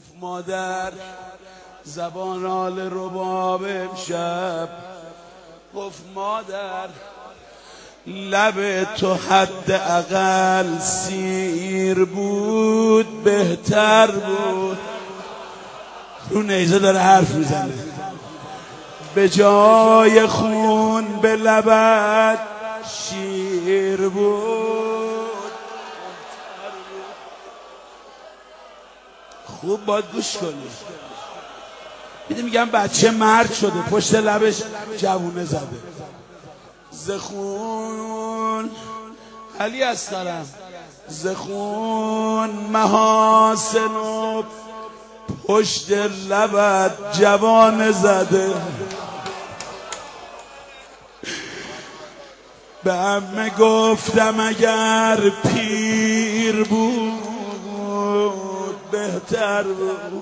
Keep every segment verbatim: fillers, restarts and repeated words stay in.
گفت مادر زبان آل رباب امشب، گفت مادر لب تو حد اقل سیر بود بهتر بود. رو نیزه داره حرف میزنه. به جای خون به لبت شیر بود. خوب باید گوش کنی. میدی میگم بچه مرد شده پشت لبش جوونه زده. زخون علی اصغرم زخون محاسن و پشت لبت جوان زده. به عمه گفتم اگر پیر بود بهتر بود.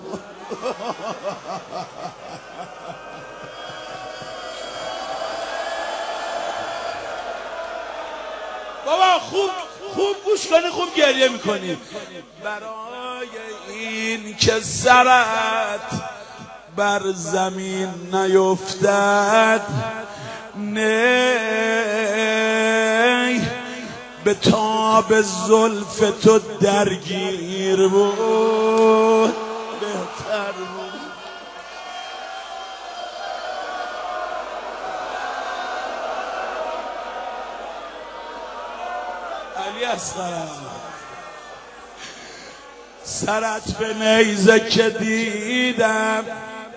بابا خوب خوب گوش کنی، خوب گریه میکنی. برای این که سرت بر زمین نیفتد، نی به تاب زلف تو درگیر بود بهتر بود. علی اصغرم سرت به نیزه که دیدم،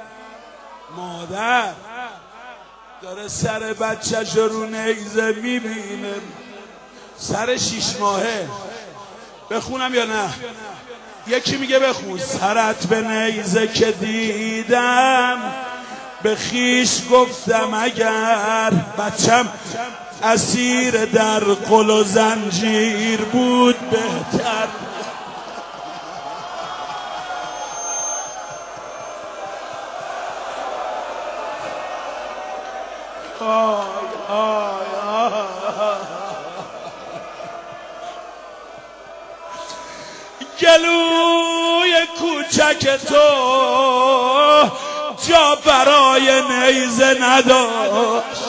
مادر داره سر بچه‌ش رو نیزه میبینه، سر شیش ماهه. بخونم یا نه؟ یکی میگه بخون. سرت به نیزه که دیدم، به خیش گفتم اگر بچم اسیر در قل و زنجیر بود بهتر. آی آی آی گلوی کوچک تو جا برای نیزه نداشت.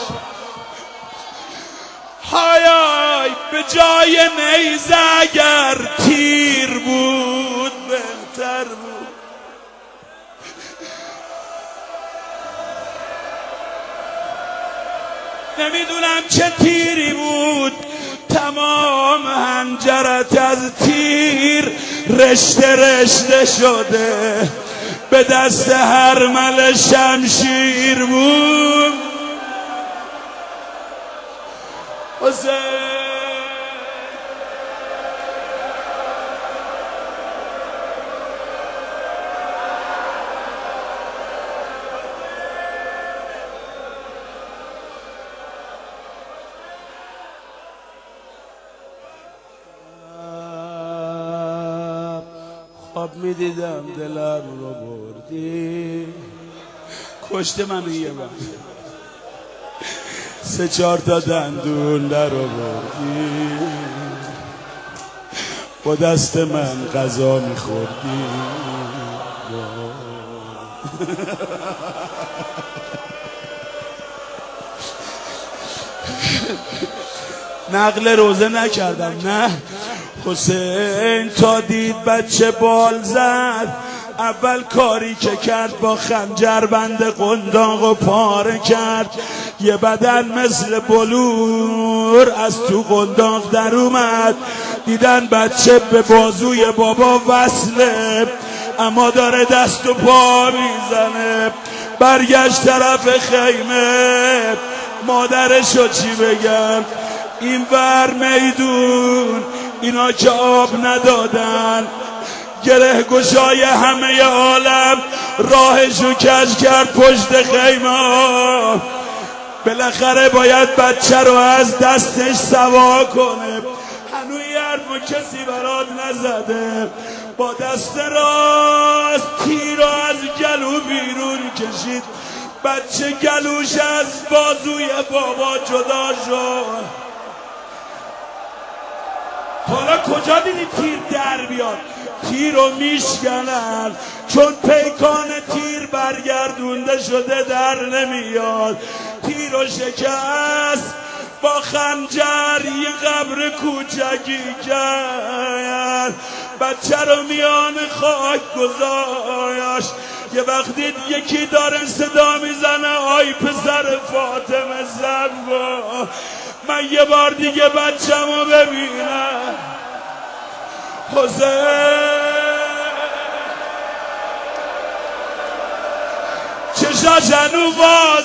های های به جای نیزه اگر تیر بود بهتر بود. نمیدونم چه تیری بود، تمام حنجرت از تیر رشته رشته شده، به دست هرمل شمشیر بود. حسین خواب میدیدم دلم رو بردی، کشته منو یه بار، سه چهار تا دندون در آوردی، با دست من غذا میخوردی. نقل روزه نکردم نه. حسین تا دید بچه بال زد، اول کاری که کرد با خنجر بند قنداق و پاره کرد. یه بدن مثل بلور از تو قنداق در اومد. دیدن بچه به بازوی بابا وصله، اما داره دست و پا میزنه. برگشت طرف خیمه، مادرشو چی بگم، این ور میدون اینا که آب ندادن، گره گشای همه عالم راهشو کج کرد پشت خیمه. بالاخره باید بچه رو از دستش سوا کنه. هنوز یه حرفو کسی برات نزده. با دست راست تیر رو از گلو بیرون کشید، بچه گلوش از بازوی بابا جدا شد. حالا کجا دیدی تیر در بیاد؟ تیر رو میشکنن، چون پیکان تیر برگردونده شده در نمیاد. تیر رو شکست با خنجر یه قبر کوچکی کرد، بچه رو میان خاک گذاشت. یه وقتی یکی داره صدا میزنه آی پسر فاطمه زهرا، من یه بار دیگه بچه‌مو ببینم. حسین چشاش هنو باز،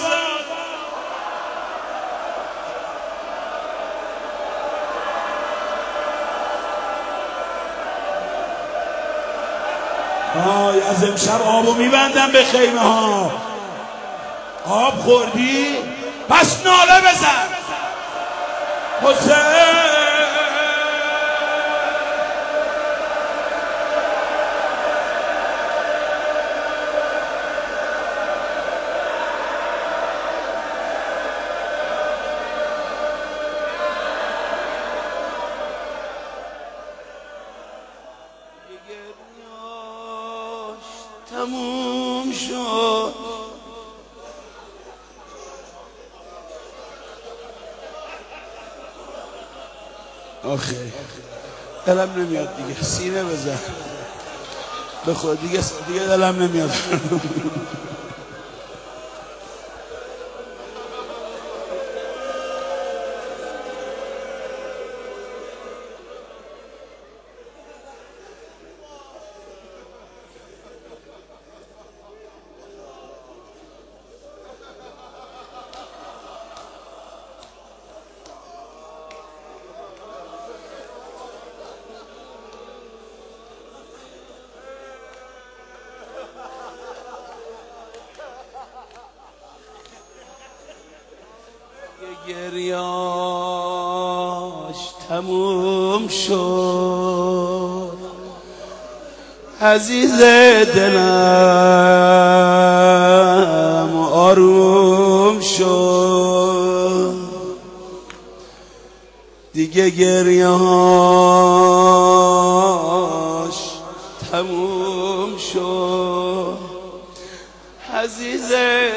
آی از امشب آبو میبندم به خیمه ها. آب خوردی؟ پس ناله بزن. حسین تموم شد. آخه دلم نمیاد دیگه، سینه بزن بخور دیگه، دیگه دلم نمیاد. گریاش تموم شد، عزیز دلم آروم شد. دیگه گریاش تموم شد، عزیز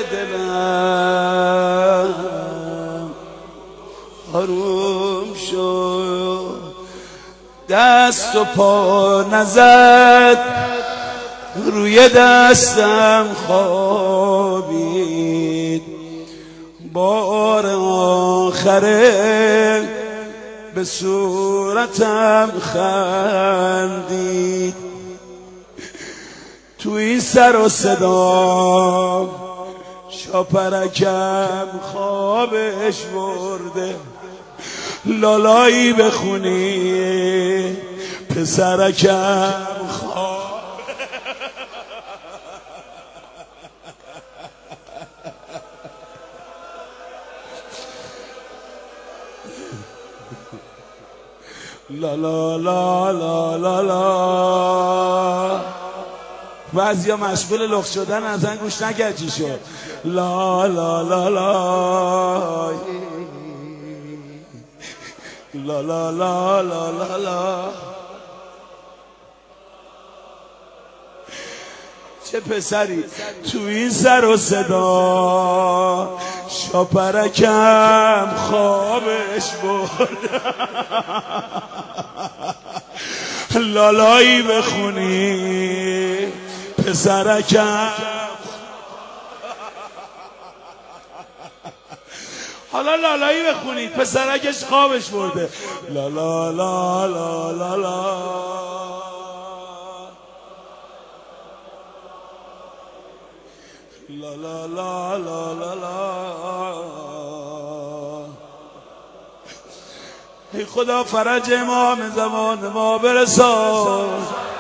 دلم آروم شد. دست و پا نزد روی دستم خوابید، بار آخره به صورتم خندید. تو این سر و صدا شاپرکم خوابش برده، لالایی بخونی پسرکم خواب. لا لا لا لا لا لا. بعضی ها مشغول لخت شدن اصلا گوش نکرد چی شد. لا لا لا لا لا لا لا لا لا لا. چه پسری تو این سر و صدا شاپرکم خوابش برد، لالایی بخونی پسرکم. حالا لالایی بخونید پسرکش خوابش برده. لا لا لا لا لا لا لا لا لا لا لا لا. ای خدا فرج امام زمان ما برسان.